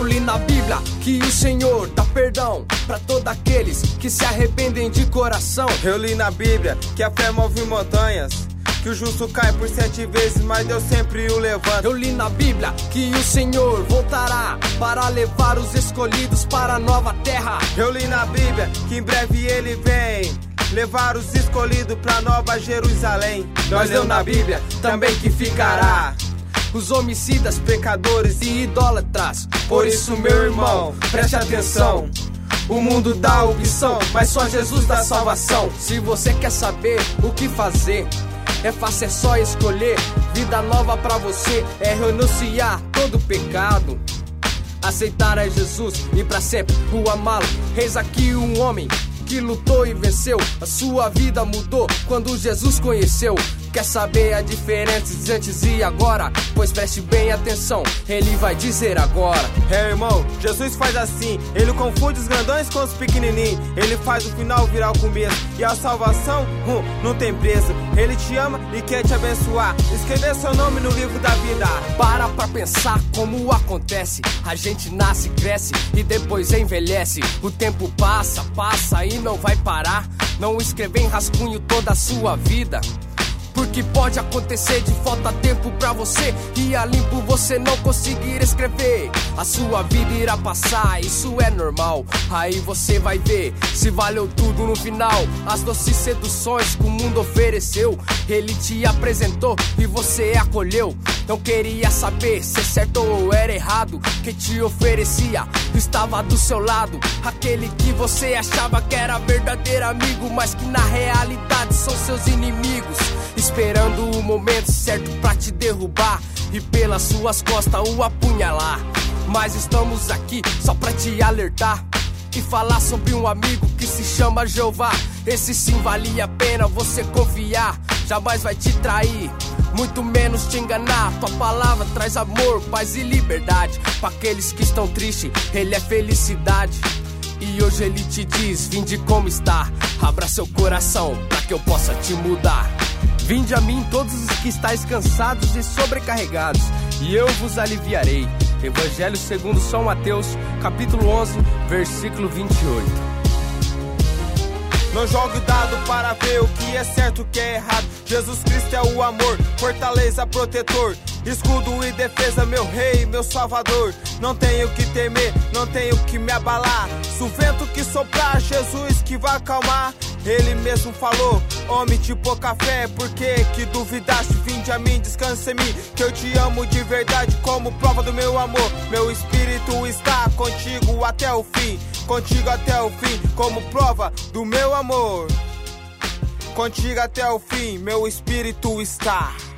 Eu li na Bíblia que o Senhor dá perdão pra todos aqueles que se arrependem de coração. Eu li na Bíblia que a fé move montanhas, que o justo cai por 7 vezes, mas Deus sempre o levanta. Eu li na Bíblia que o Senhor voltará para levar os escolhidos para a nova terra. Eu li na Bíblia que em breve ele vem levar os escolhidos pra Nova Jerusalém. Nós lemos na Bíblia também que ficará os homicidas, pecadores e idólatras. Por isso, meu irmão, preste atenção. O mundo dá opção, mas só Jesus dá salvação. Se você quer saber o que fazer, é fácil, é só escolher. Vida nova pra você é renunciar todo pecado, aceitar a Jesus e pra sempre o amá-lo. Eis aqui um homem que lutou e venceu. A sua vida mudou quando Jesus conheceu. Quer saber a diferença de antes e agora? Pois preste bem atenção, ele vai dizer agora. Irmão, Jesus faz assim, ele confunde os grandões com os pequenininhos. Ele faz o final virar o começo, e a salvação não tem preço. Ele te ama e quer te abençoar, escrever seu nome no livro da vida. Para pra pensar como acontece. A gente nasce, cresce e depois envelhece. O tempo passa, passa e não vai parar. Não escrever em rascunho toda a sua vida, porque pode acontecer de falta tempo pra você e a limpo você não conseguir escrever. A sua vida irá passar, isso é normal. Aí você vai ver se valeu tudo no final. As doces seduções que o mundo ofereceu, ele te apresentou e você acolheu. Não queria saber se é certo ou era errado. Quem te oferecia estava do seu lado. Aquele que você achava que era verdadeiro amigo, mas que na realidade são seus inimigos, esperando o momento certo pra te derrubar e pelas suas costas o apunhalar. Mas estamos aqui só pra te alertar e falar sobre um amigo que se chama Jeová. Esse sim valia a pena você confiar, jamais vai te trair, muito menos te enganar. Tua palavra traz amor, paz e liberdade. Pra aqueles que estão tristes, ele é felicidade. E hoje ele te diz, vinde como está. Abra seu coração pra que eu possa te mudar. Vinde a mim todos os que estáis cansados e sobrecarregados, e eu vos aliviarei. Evangelho segundo São Mateus, capítulo 11, versículo 28. Não jogue o dado para ver o que é certo e o que é errado. Jesus Cristo é o amor, fortaleza, protetor, escudo e defesa, meu rei, meu salvador. Não tenho que temer, não tenho que me abalar. Se o vento que soprar, Jesus que vai acalmar. Ele mesmo falou, homem de pouca fé, por que duvidaste? Vinde a mim, descansa em mim, que eu te amo de verdade, como prova do meu amor. Meu espírito está contigo até o fim, contigo até o fim, como prova do meu amor. Contigo até o fim, meu espírito está.